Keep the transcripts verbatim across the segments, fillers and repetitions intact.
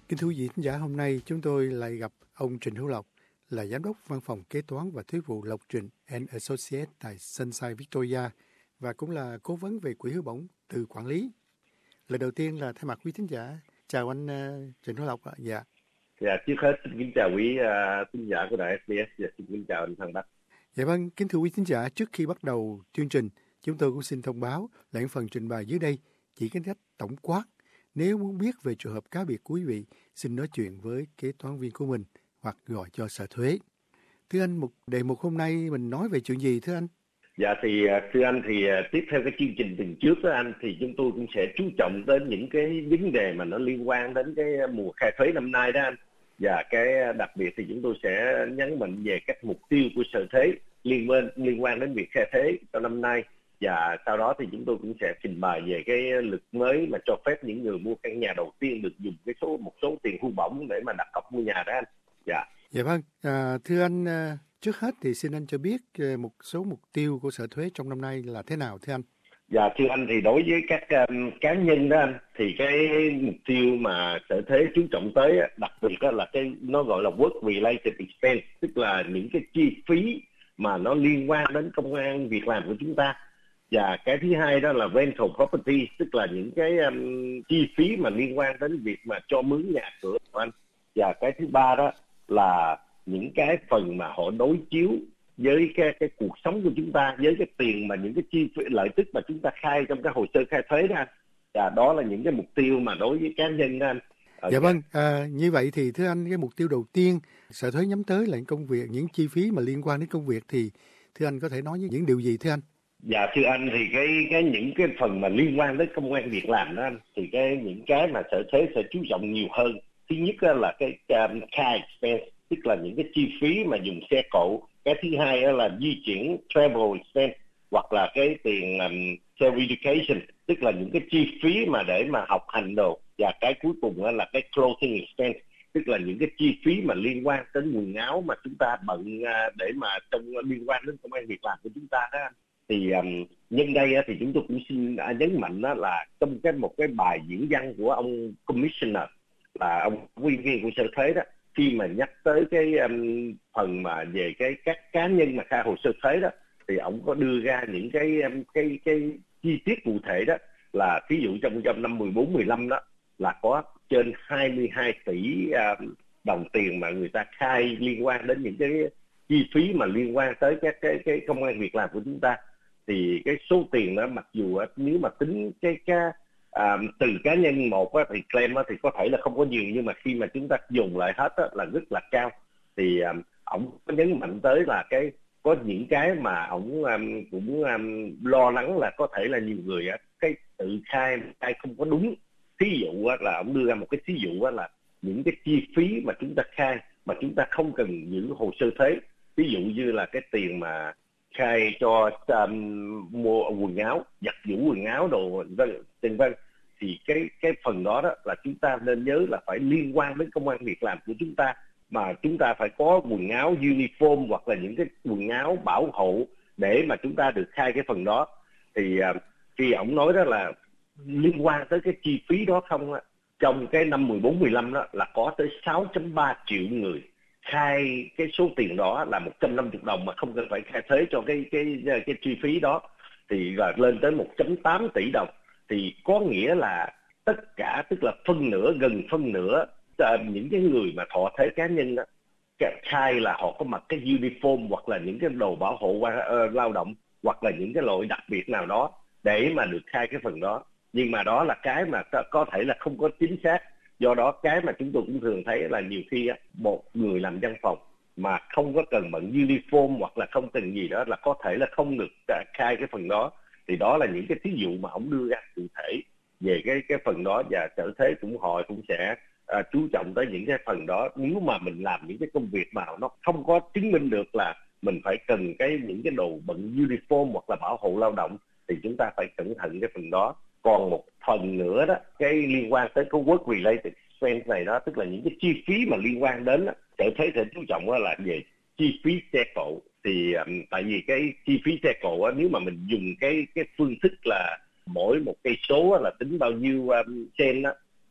Kính thưa quý vị khán giả, hôm nay chúng tôi lại gặp ông Trịnh Hữu Lộc, là giám đốc văn phòng kế toán và thuế vụ Lộc Trịnh and Associates tại Sunside Victoria và cũng là cố vấn về quỹ hưu bổng từ quản lý. Lời đầu tiên là thay mặt quý khán giả, chào anh uh, Trịnh Hữu Lộc ạ. Dạ. Dạ, trước hết xin kính chào quý uh, khán giả của đài ét bê ét và xin kính chào anh Phan Đắc. Dạ vâng, kính thưa quý khán giả, trước khi bắt đầu chương trình, chúng tôi cũng xin thông báo là những phần trình bày dưới đây chỉ cái cách tổng quát. Nếu muốn biết về trường hợp cá biệt của quý vị, xin nói chuyện với kế toán viên của mình hoặc gọi cho sở thuế. Thưa anh, một đề mục hôm nay mình nói về chuyện gì thưa anh? Dạ thì thưa anh thì tiếp theo cái chương trình tuần trước đó anh, thì chúng tôi cũng sẽ chú trọng đến những cái vấn đề mà nó liên quan đến cái mùa khai thuế năm nay đó anh. Và cái đặc biệt thì chúng tôi sẽ nhấn mạnh về các mục tiêu của sở thuế liên quan liên quan đến việc khai thuế trong năm nay. Và sau đó thì chúng tôi cũng sẽ trình bày về cái luật mới mà cho phép những người mua căn nhà đầu tiên được dùng cái số một số tiền hưu bổng để mà đặt cọc mua nhà đó anh. Dạ. Dạ vâng. À, thưa anh, trước hết thì xin anh cho biết một số mục tiêu của sở thuế trong năm nay là thế nào thưa anh? Dạ thưa anh, thì đối với các um, cá nhân đó anh, thì cái mục tiêu mà sở thuế chú trọng tới đặc biệt đó là cái nó gọi là work related expense, tức là những cái chi phí mà nó liên quan đến công ăn việc làm của chúng ta. Và cái thứ hai đó là rental property, tức là những cái um, chi phí mà liên quan đến việc mà cho mướn nhà cửa của anh. Và cái thứ ba đó là những cái phần mà họ đối chiếu với cái, cái cuộc sống của chúng ta, với cái tiền mà những cái chi phí lợi tức mà chúng ta khai trong cái hồ sơ khai thuế đó anh. Và đó là những cái mục tiêu mà đối với cá nhân đó anh. Dạ okay. Vâng, à, như vậy thì thưa anh, cái mục tiêu đầu tiên sở thuế nhắm tới là những công việc, những chi phí mà liên quan đến công việc thì thưa anh có thể nói những điều gì thưa anh? Dạ thưa anh, thì cái cái những cái phần mà liên quan đến công ăn việc làm đó anh, thì cái những cái mà sở thuế sẽ chú trọng nhiều hơn. Thứ nhất là cái um, car expense, tức là những cái chi phí mà dùng xe cộ. Cái thứ hai là di chuyển travel expense, hoặc là cái tiền um, self education, tức là những cái chi phí mà để mà học hành đồ. Và cái cuối cùng là cái clothing expense, tức là những cái chi phí mà liên quan đến quần áo mà chúng ta bận để mà trong liên quan đến công ăn việc làm của chúng ta đó anh. Thì um, nhân đây thì chúng tôi cũng xin nhấn mạnh đó là trong cái một cái bài diễn văn của ông commissioner, là ông quy viên của sở thuế đó, khi mà nhắc tới cái um, phần mà về cái các cá nhân mà khai hồ sơ thuế đó, thì ông có đưa ra những cái um, cái cái chi tiết cụ thể đó, là ví dụ trong trong năm mười bốn mười lăm đó là có trên hai mươi hai tỷ um, đồng tiền mà người ta khai liên quan đến những cái chi phí mà liên quan tới các cái cái công ăn việc làm của chúng ta. Thì cái số tiền đó, mặc dù nếu mà tính cái cái à, từ cá nhân một á, thì claim á, thì có thể là không có nhiều, nhưng mà khi mà chúng ta dùng lại hết á, là rất là cao. Thì à, ổng có nhấn mạnh tới là cái có những cái mà ổng um, cũng um, lo lắng là có thể là nhiều người á, cái tự khai khai không có đúng. Thí dụ á, là ổng đưa ra một cái thí dụ á, là những cái chi phí mà chúng ta khai mà chúng ta không cần giữ hồ sơ thuế. Ví dụ như là cái tiền mà khai cho um, mua quần áo, giặt giũ quần áo đồ vân vân, thì cái cái phần đó đó là chúng ta nên nhớ là phải liên quan đến công ăn việc làm của chúng ta, mà chúng ta phải có quần áo uniform hoặc là những cái quần áo bảo hộ để mà chúng ta được khai cái phần đó. Thì uh, khi ổng nói đó là liên quan tới cái chi phí đó không á, trong cái năm mười bốn mười lăm đó là có tới sáu phẩy ba triệu người khai cái số tiền đó là một trăm năm mươi đồng mà không cần phải khai thuế cho cái cái cái, cái chi phí đó, thì là lên tới một phẩy tám tỷ đồng. Thì có nghĩa là tất cả, tức là phân nửa, gần phân nửa những cái người mà thọ thuế cá nhân đó, khai là họ có mặc cái uniform hoặc là những cái đồ bảo hộ uh, lao động, hoặc là những cái loại đặc biệt nào đó để mà được khai cái phần đó. Nhưng mà đó là cái mà có thể là không có chính xác. Do đó cái mà chúng tôi cũng thường thấy là nhiều khi á, một người làm văn phòng mà không có cần bận uniform hoặc là không cần gì đó là có thể là không được khai cái phần đó. Thì đó là những cái thí dụ mà ông đưa ra cụ thể về cái cái phần đó, và sở thuế cũng họ cũng sẽ à, chú trọng tới những cái phần đó. Nếu mà mình làm những cái công việc mà nó không có chứng minh được là mình phải cần cái những cái đồ bận uniform hoặc là bảo hộ lao động, thì chúng ta phải cẩn thận cái phần đó. Còn một phần nữa đó, cái liên quan tới cái work related expense này đó, tức là những cái chi phí mà liên quan đến đó, sở thuế sẽ chú trọng là về chi phí xe cộ. Thì um, tại vì cái chi phí xe cộ á, nếu mà mình dùng cái cái phương thức là mỗi một cây số á, là tính bao nhiêu um, sen á,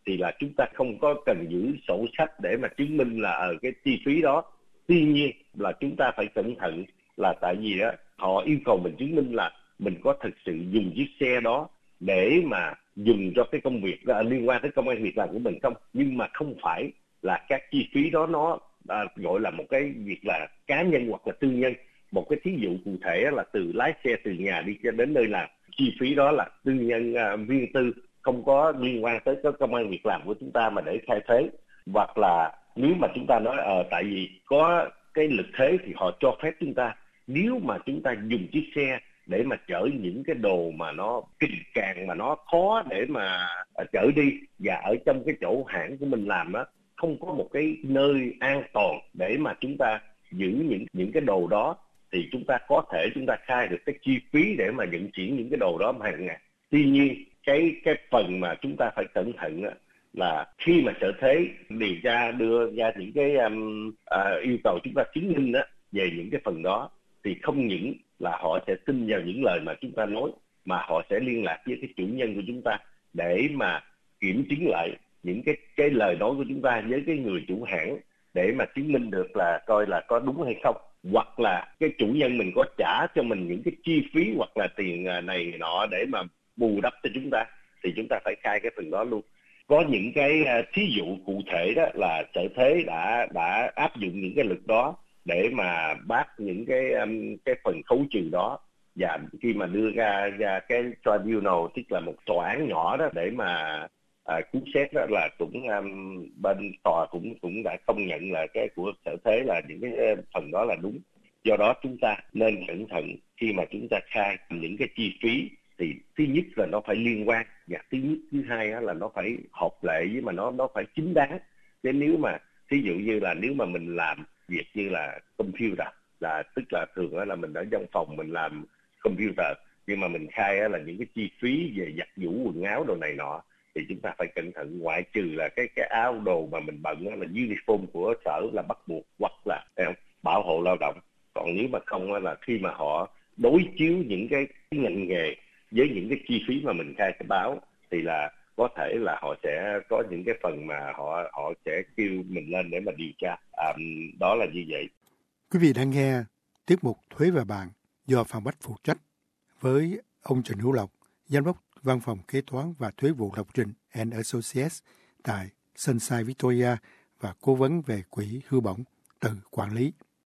thì là chúng ta không có cần giữ sổ sách để mà chứng minh là ở cái chi phí đó. Tuy nhiên là chúng ta phải cẩn thận, là tại vì đó họ yêu cầu mình chứng minh là mình có thực sự dùng chiếc xe đó để mà dùng cho cái công việc uh, liên quan tới công ăn việc làm của mình không, nhưng mà không phải là các chi phí đó nó uh, gọi là một cái việc là cá nhân hoặc là tư nhân. Một cái thí dụ cụ thể là từ lái xe từ nhà đi đến nơi làm, chi phí đó là tư nhân, uh, riêng tư, không có liên quan tới cái công ăn việc làm của chúng ta mà để khai thuế. Hoặc là nếu mà chúng ta nói ờ uh, tại vì có cái lực thế thì họ cho phép chúng ta, nếu mà chúng ta dùng chiếc xe để mà chở những cái đồ mà nó kình càng mà nó khó để mà chở đi, và ở trong cái chỗ hãng của mình làm á không có một cái nơi an toàn để mà chúng ta giữ những những cái đồ đó, thì chúng ta có thể chúng ta khai được cái chi phí để mà vận chuyển những cái đồ đó hàng ngày. Tuy nhiên cái cái phần mà chúng ta phải cẩn thận á, là khi mà sở thuế điều tra đưa ra những cái um, uh, yêu cầu chúng ta chứng minh á, về những cái phần đó, thì không những là họ sẽ tin vào những lời mà chúng ta nói, mà họ sẽ liên lạc với cái chủ nhân của chúng ta để mà kiểm chứng lại những cái cái lời nói của chúng ta với cái người chủ hãng, để mà chứng minh được là coi là có đúng hay không, hoặc là cái chủ nhân mình có trả cho mình những cái chi phí hoặc là tiền này nọ để mà bù đắp cho chúng ta, thì chúng ta phải khai cái phần đó luôn. Có những cái thí dụ cụ thể đó là sở thuế đã đã áp dụng những cái luật đó để mà bác những cái um, cái phần khấu trừ đó, và khi mà đưa ra ra cái tribunal, tức là một tòa án nhỏ đó để mà à, cứu xét đó, là cũng um, bên tòa cũng cũng đã công nhận là cái của sở thuế là những cái phần đó là đúng. Do đó chúng ta nên cẩn thận khi mà chúng ta khai những cái chi phí, thì thứ nhất là nó phải liên quan, và thứ nhất thứ hai là nó phải hợp lệ với mà nó nó phải chính đáng. Chứ nếu mà ví dụ như là nếu mà mình làm việc như là computer, là tức là thường là mình ở văn phòng mình làm computer, nhưng mà mình khai là những cái chi phí về giặt giũ quần áo đồ này nọ, thì chúng ta phải cẩn thận. Ngoại trừ là cái cái áo đồ mà mình bận là uniform của sở là bắt buộc, hoặc là bảo hộ lao động. Còn nếu mà không là khi mà họ đối chiếu những cái ngành nghề với những cái chi phí mà mình khai cái báo, thì là có thể là họ sẽ có những cái phần mà họ họ sẽ kêu mình lên để mà điều tra. À, đó là như vậy. Quý vị đang nghe tiết mục Thuế và Bàn do Phạm Bách phụ trách, với ông Trịnh Hữu Lộc, giám đốc văn phòng kế toán và thuế vụ Lộc Trình and Associates tại Sunshine Victoria, và cố vấn về quỹ hưu bổng từ quản lý.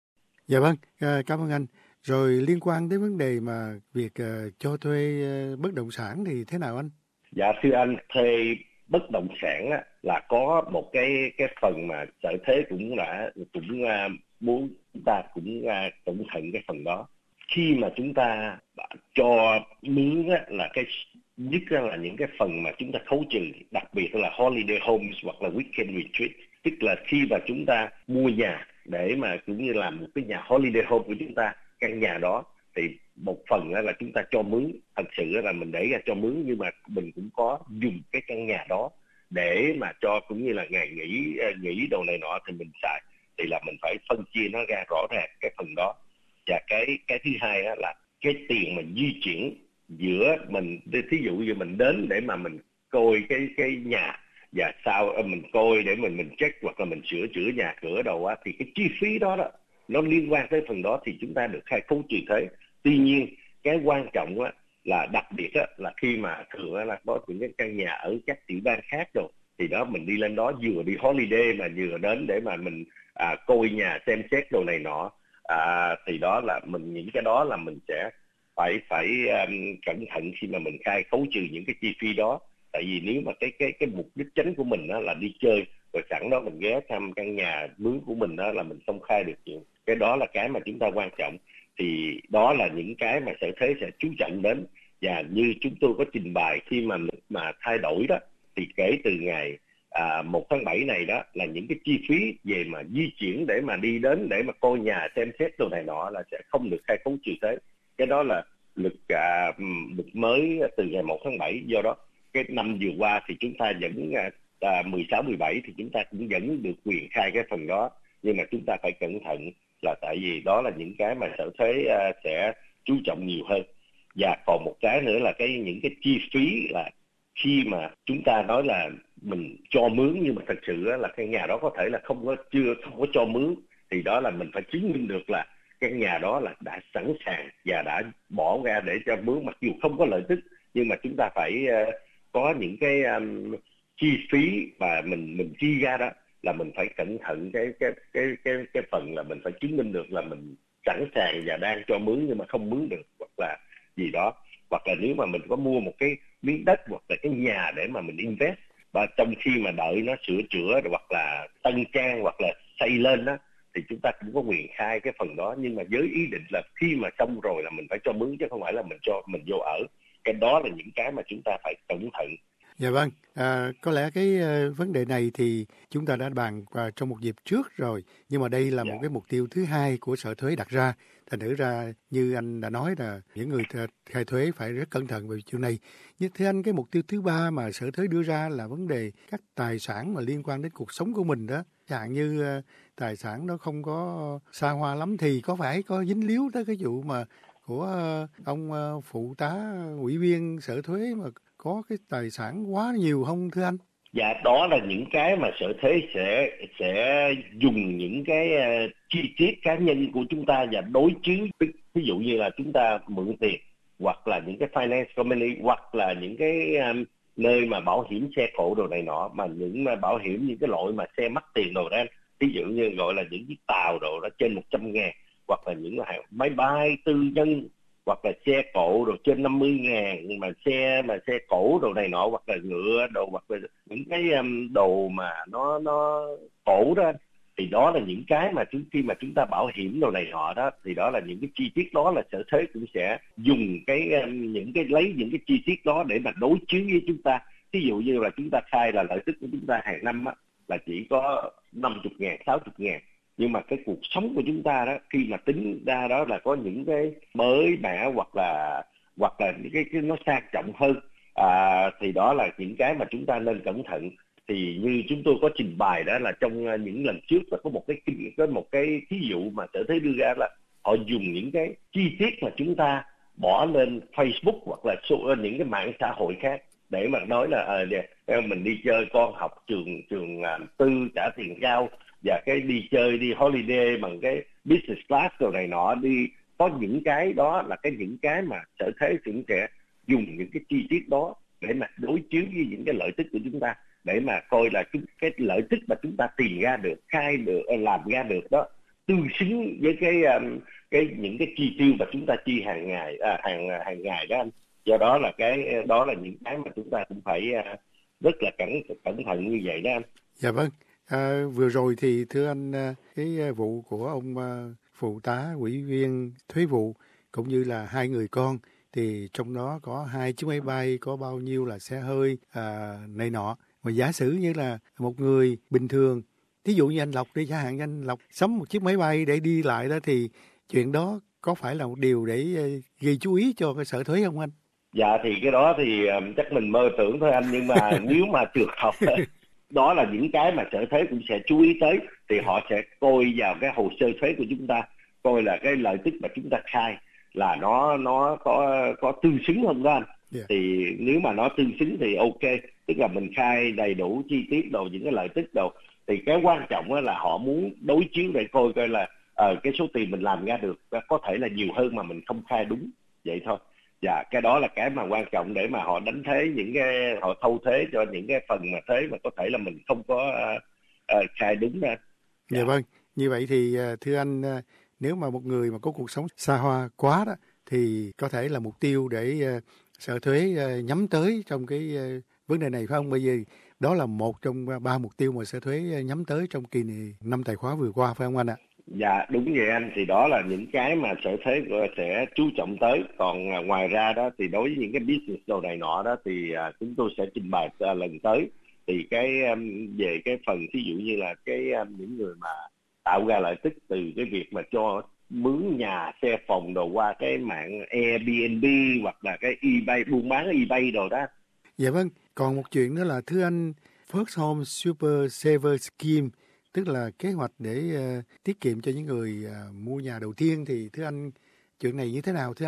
Dạ vâng, cảm ơn anh. Rồi liên quan đến vấn đề mà việc uh, cho thuê uh, bất động sản thì thế nào anh? Dạ thưa anh, thuê bất động sản á, là có một cái cái phần mà sở thuế cũng đã cũng uh, muốn chúng ta cũng uh, cẩn thận cái phần đó. Khi mà chúng ta cho mướn á, là cái nhất là những cái phần mà chúng ta khấu trừ, đặc biệt là holiday homes hoặc là weekend retreat, tức là khi mà chúng ta mua nhà để mà cũng như làm một cái nhà holiday home của chúng ta, căn nhà đó thì một phần là chúng ta cho mướn, thật sự là mình để ra cho mướn, nhưng mà mình cũng có dùng cái căn nhà đó để mà cho cũng như là ngày nghỉ nghỉ đồ này nọ thì mình xài, thì là mình phải phân chia nó ra rõ ràng cái phần đó. Và cái cái thứ hai là cái tiền mình di chuyển giữa mình, thí dụ như mình đến để mà mình coi cái cái nhà, và sau mình coi để mình mình check hoặc là mình sửa chữa nhà cửa đâu á, thì cái chi phí đó đó nó liên quan tới phần đó, thì chúng ta được khai khấu trừ thuế. Tuy nhiên cái quan trọng á, là đặc biệt á, là khi mà thường á, là có những cái căn nhà ở các tiểu bang khác rồi, thì đó mình đi lên đó vừa đi holiday mà vừa đến để mà mình à, coi nhà xem xét đồ này nọ, à, thì đó là mình những cái đó là mình sẽ phải phải um, cẩn thận khi mà mình khai khấu trừ những cái chi phí đó. Tại vì nếu mà cái cái cái mục đích chính của mình đó là đi chơi, rồi sẵn đó mình ghé thăm căn nhà mướn của mình đó, là mình không khai được chuyện. Cái đó là cái mà chúng ta quan trọng. Thì đó là những cái mà sở thuế sẽ chú trọng đến. Và như chúng tôi có trình bày, khi mà mà thay đổi đó, thì kể từ ngày à, một tháng bảy này đó, là những cái chi phí về mà di chuyển để mà đi đến để mà coi nhà xem xét đồ này nọ là sẽ không được khai khấu trừ thuế. Cái đó là luật à, luật mới từ ngày một tháng bảy. Do đó cái năm vừa qua thì chúng ta vẫn à, mười sáu, mười bảy thì chúng ta cũng vẫn được quyền khai cái phần đó, nhưng mà chúng ta phải cẩn thận, là tại vì đó là những cái mà sở thuế à, sẽ chú trọng nhiều hơn. Và còn một cái nữa là cái những cái chi phí, là khi mà chúng ta nói là mình cho mướn, nhưng mà thật sự á, là căn nhà đó có thể là không có chưa không có cho mướn, thì đó là mình phải chứng minh được là căn nhà đó là đã sẵn sàng và đã bỏ ra để cho mướn, mặc dù không có lợi tức, nhưng mà chúng ta phải uh, có những cái um, chi phí mà mình mình chi ra đó, là mình phải cẩn thận cái cái cái cái cái phần là mình phải chứng minh được là mình sẵn sàng và đang cho mướn nhưng mà không mướn được, hoặc là gì đó, hoặc là nếu mà mình có mua một cái miếng đất hoặc là cái nhà để mà mình invest, và trong khi mà đợi nó sửa chữa hoặc là tân trang hoặc là xây lên đó, thì chúng ta cũng có quyền khai cái phần đó, nhưng mà với ý định là khi mà xong rồi là mình phải cho mướn, chứ không phải là mình cho mình vô ở. Cái đó là những cái mà chúng ta phải cẩn thận. Dạ vâng, à, có lẽ cái uh, vấn đề này thì chúng ta đã bàn uh, trong một dịp trước rồi, nhưng mà đây là Dạ. một cái mục tiêu thứ hai của Sở Thuế đặt ra. Thành thử ra như anh đã nói là những người th- khai thuế phải rất cẩn thận về chuyện này. Nhưng thưa anh, cái mục tiêu thứ ba mà Sở Thuế đưa ra là vấn đề các tài sản mà liên quan đến cuộc sống của mình đó. Chẳng hạn như uh, tài sản nó không có xa hoa lắm thì có phải có dính líu tới cái vụ mà của uh, ông uh, phụ tá ủy viên Sở Thuế mà có cái tài sản quá nhiều không thưa anh? Dạ, đó là những cái mà Sở Thuế sẽ sẽ dùng những cái uh, chi tiết cá nhân của chúng ta và đối chiếu. Ví dụ như là chúng ta mượn tiền, hoặc là những cái finance company, hoặc là những cái um, nơi mà bảo hiểm xe cộ đồ này nọ, mà những mà bảo hiểm những cái loại mà xe mắc tiền đồ đó, ví dụ như gọi là những chiếc tàu đồ đó trên một trăm ngàn, hoặc là những là máy bay tư nhân, hoặc là xe cộ đồ trên năm mươi ngàn, nhưng mà xe mà xe cổ đồ này nọ, hoặc là ngựa đồ, hoặc là những cái um, đồ mà nó nó cổ đó, thì đó là những cái mà chúng khi mà chúng ta bảo hiểm đồ này nọ đó, thì đó là những cái chi tiết đó là Sở Thuế cũng sẽ dùng cái um, những cái lấy những cái chi tiết đó để mà đối chiếu với chúng ta. Ví dụ như là chúng ta khai là lợi tức của chúng ta hàng năm á, là chỉ có năm mươi ngàn, sáu mươi ngàn, nhưng mà cái cuộc sống của chúng ta đó, khi mà tính ra đó là có những cái mới mẻ, hoặc là hoặc là những cái, cái nó sang trọng hơn, à, thì đó là những cái mà chúng ta nên cẩn thận. Thì như chúng tôi có trình bày đó, là trong những lần trước là có một cái có một cái ví dụ mà Sở Thuế đưa ra, là họ dùng những cái chi tiết mà chúng ta bỏ lên Facebook hoặc là những cái mạng xã hội khác để mà nói là à, mình đi chơi, con học trường trường uh, tư trả tiền cao, và cái đi chơi đi holiday bằng cái business class rồi này nọ đi. Có những cái đó là cái những cái mà Sở Thuế cũng sẽ dùng những cái chi tiết đó để mà đối chiếu với những cái lợi tức của chúng ta, để mà coi là chúng, cái lợi tức mà chúng ta tìm ra được, khai được, làm ra được đó tương xứng với cái um, cái những cái chi tiêu mà chúng ta chi hàng ngày à, hàng hàng ngày đó anh. Do đó là cái đó là những cái mà chúng ta cũng phải uh, rất là cẩn cẩn thận như vậy đó anh. Dạ vâng. À, vừa rồi thì thưa anh, cái vụ của ông phụ tá ủy viên thuế vụ cũng như là hai người con, thì trong đó có hai chiếc máy bay, có bao nhiêu là xe hơi à, này nọ. Mà giả sử như là một người bình thường, thí dụ như anh Lộc đi, chẳng hạn như anh Lộc sắm một chiếc máy bay để đi lại đó, thì chuyện đó có phải là một điều để gây chú ý cho cái Sở Thuế không anh? Dạ thì cái đó thì um, chắc mình mơ tưởng thôi anh, nhưng mà nếu mà trường hợp đó là những cái mà Sở Thuế cũng sẽ chú ý tới, thì họ sẽ coi vào cái hồ sơ thuế của chúng ta, coi là cái lợi tức mà chúng ta khai là nó nó có có tương xứng không đó anh. Yeah. Thì nếu mà nó tương xứng thì ok, tức là mình khai đầy đủ chi tiết đồ, những cái lợi tức đồ, thì cái quan trọng là họ muốn đối chiếu để coi coi là uh, cái số tiền mình làm ra được có thể là nhiều hơn mà mình không khai đúng vậy thôi. Dạ, cái đó là cái mà quan trọng để mà họ đánh thuế, những cái họ thâu thuế cho những cái phần mà thuế mà có thể là mình không có uh, uh, khai đúng ra. Dạ. Dạ vâng, như vậy thì thưa anh, nếu mà một người mà có cuộc sống xa hoa quá đó, thì có thể là mục tiêu để uh, Sở Thuế uh, nhắm tới trong cái uh, vấn đề này phải không? Bởi vì đó là một trong ba mục tiêu mà Sở Thuế nhắm tới trong kỳ này, năm tài khóa vừa qua phải không anh ạ? Dạ đúng vậy anh, thì đó là những cái mà Sở Thuế sẽ chú trọng tới. Còn à, ngoài ra đó thì đối với những cái business đồ này nọ đó thì à, chúng tôi sẽ trình bày à, lần tới. Thì cái um, về cái phần ví dụ như là cái um, những người mà tạo ra lợi tức từ cái việc mà cho mướn nhà, xe phòng đồ qua cái mạng Airbnb hoặc là cái eBay, buôn bán eBay đồ đó. Dạ vâng, còn một chuyện nữa là thưa anh, First Home Super Saver Scheme, tức là kế hoạch để uh, tiết kiệm cho những người uh, mua nhà đầu tiên, thì thưa anh, chuyện này như thế nào thưa anh?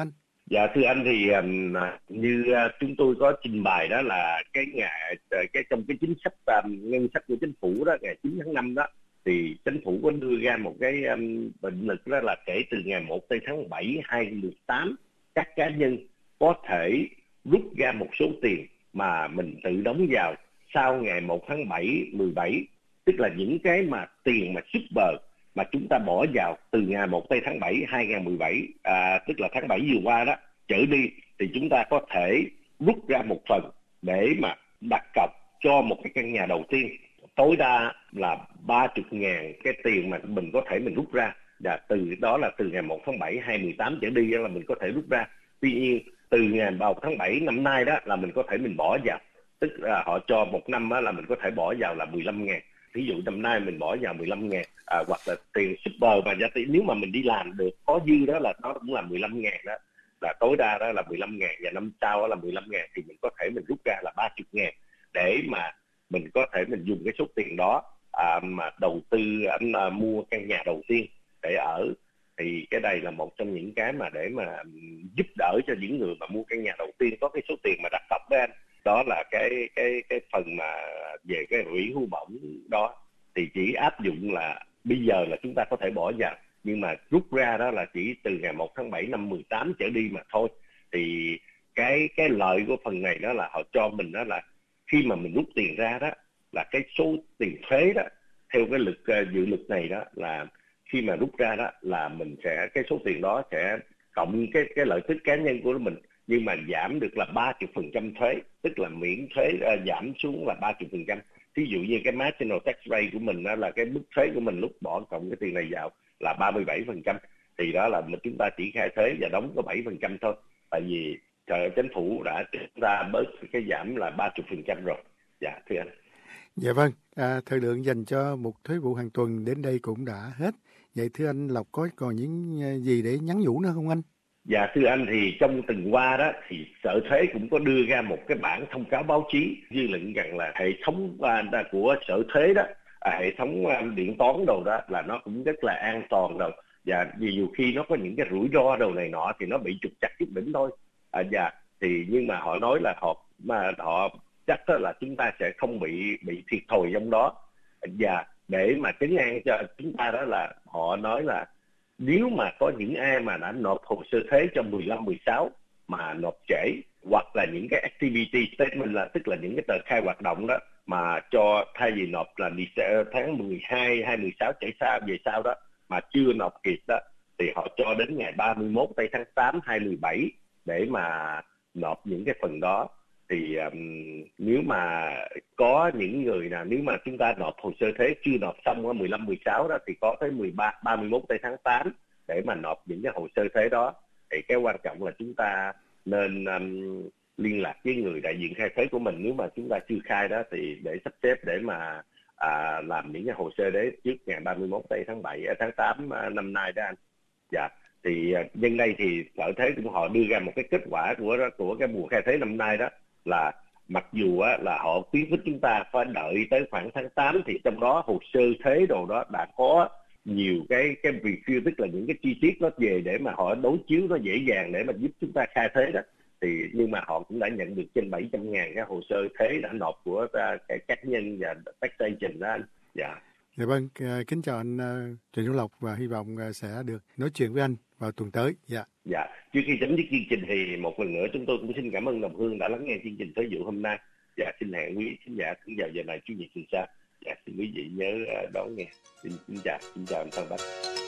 Dạ thưa anh thì um, như uh, chúng tôi có trình bày đó là cái ngày uh, cái trong cái chính sách um, ngân sách của chính phủ đó ngày chín tháng năm đó, thì chính phủ có đưa ra một cái um, định lực đó là kể từ ngày một tây tháng bảy hai nghìn không trăm mười tám, các cá nhân có thể rút ra một số tiền mà mình tự đóng vào sau ngày một tháng bảy mười bảy, tức là những cái mà tiền mà super mà chúng ta bỏ vào từ ngày một tây tháng bảy hai nghìn không trăm mười bảy, à, tức là tháng bảy vừa qua đó trở đi, thì chúng ta có thể rút ra một phần để mà đặt cọc cho một cái căn nhà đầu tiên. Tối đa là ba mươi ngàn cái tiền mà mình có thể mình rút ra, và từ đó là từ ngày một tháng bảy hai nghìn không trăm mười tám trở đi là mình có thể rút ra. Tuy nhiên từ ngày một tháng bảy năm nay đó là mình có thể mình bỏ vào, tức là họ cho một năm đó là mình có thể bỏ vào là mười lăm ngàn. Ví dụ năm nay mình bỏ vào mười lăm ngàn, à, hoặc là tiền super mà giá tỷ nếu mà mình đi làm được có dư đó là nó cũng là mười lăm ngàn đó, là tối đa đó là mười lăm ngàn, và năm sau đó là mười lăm ngàn, thì mình có thể mình rút ra là ba mươi ngàn để mà mình có thể mình dùng cái số tiền đó à, mà đầu tư anh à, mua căn nhà đầu tiên để ở. Thì cái đây là một trong những cái mà để mà giúp đỡ cho những người mà mua căn nhà đầu tiên có cái số tiền mà đặt cọc với anh. Đó là cái cái cái phần mà về cái quỹ hưu bổng đó, thì chỉ áp dụng là bây giờ là chúng ta có thể bỏ vào, nhưng mà rút ra đó là chỉ từ ngày một tháng bảy năm mười tám trở đi mà thôi. Thì cái cái lợi của phần này đó là họ cho mình đó là khi mà mình rút tiền ra đó là cái số tiền thuế đó, theo cái lực uh, dự luật này đó, là khi mà rút ra đó là mình sẽ cái số tiền đó sẽ cộng cái cái lợi tức cá nhân của mình, nhưng mà giảm được là ba mươi phần trăm thuế, tức là miễn thuế uh, giảm xuống là ba mươi phần trăm. Ví dụ như cái marginal tax rate của mình đó là cái mức thuế của mình lúc bỏ cộng cái tiền này vào là ba mươi bảy phần trăm, thì đó là mình chúng ta chỉ khai thuế và đóng có bảy phần trăm thôi, tại vì trời, chính phủ đã chúng ta bớt cái giảm là ba mươi phần trăm rồi. Dạ thưa anh. Dạ vâng, à, thời lượng dành cho một thuế vụ hàng tuần đến đây cũng đã hết. Vậy thưa anh Lộc có còn những gì để nhắn nhủ nữa không anh? Dạ thưa anh, thì trong tuần qua đó thì Sở Thuế cũng có đưa ra một cái bản thông cáo báo chí dư luận rằng là hệ thống uh, của Sở Thuế đó, à, hệ thống uh, điện toán đồ đó là nó cũng rất là an toàn rồi, và vì nhiều khi nó có những cái rủi ro đồ này nọ thì nó bị trục trặc chút đỉnh thôi. À, dạ thì nhưng mà họ nói là họ mà họ chắc là chúng ta sẽ không bị bị thiệt thòi trong đó. Và để mà trấn an cho chúng ta đó là họ nói là nếu mà có những ai mà đã nộp hồ sơ thuế cho mười lăm mười sáu mà nộp trễ, hoặc là những cái activity statement là tức là những cái tờ khai hoạt động đó mà cho thay vì nộp là tháng mười hai hai mười sáu chạy xa về sau đó mà chưa nộp kịp đó, thì họ cho đến ngày ba mươi mốt tây tháng tám hai nghìn không trăm mười bảy để mà nộp những cái phần đó. Thì um, nếu mà có những người nào nếu mà chúng ta nộp hồ sơ thuế chưa nộp xong ở mười lăm mười sáu đó thì có tới mười ba ba mươi mốt tây tháng tám để mà nộp những cái hồ sơ thuế đó. Thì cái quan trọng là chúng ta nên um, liên lạc với người đại diện khai thuế của mình, nếu mà chúng ta chưa khai đó thì để sắp xếp để mà à, làm những cái hồ sơ đấy trước ngày ba mươi mốt tây tháng bảy tháng tám năm nay đó anh. Dạ thì nhân đây thì Sở Thuế cũng họ đưa ra một cái kết quả của của cái mùa khai thuế năm nay đó là mặc dù á, là họ khuyến khích chúng ta phải đợi tới khoảng tháng tám, thì trong đó hồ sơ thuế đồ đó đã có nhiều cái cái review, tức là những cái chi tiết nó về để mà họ đối chiếu nó dễ dàng để mà giúp chúng ta khai thuế đó. Thì nhưng mà họ cũng đã nhận được trên bảy trăm ngàn cái hồ sơ thuế đã nộp của cái cá nhân và taxation đó anh. Dạ. Dạ vâng, kính chào anh Trịnh Hữu Lộc và hy vọng sẽ được nói chuyện với anh vào tuần tới. Dạ. Dạ. Trước khi chấm dứt chương trình thì một lần nữa chúng tôi cũng xin cảm ơn Đồng Hương đã lắng nghe chương trình Thời vụ hôm nay. Dạ, xin hẹn quý khán giả cứ vào giờ này Chủ nhật tuần sau. Dạ, xin quý vị nhớ đón nghe. Xin, xin chào, xin chào anh Phan Bách.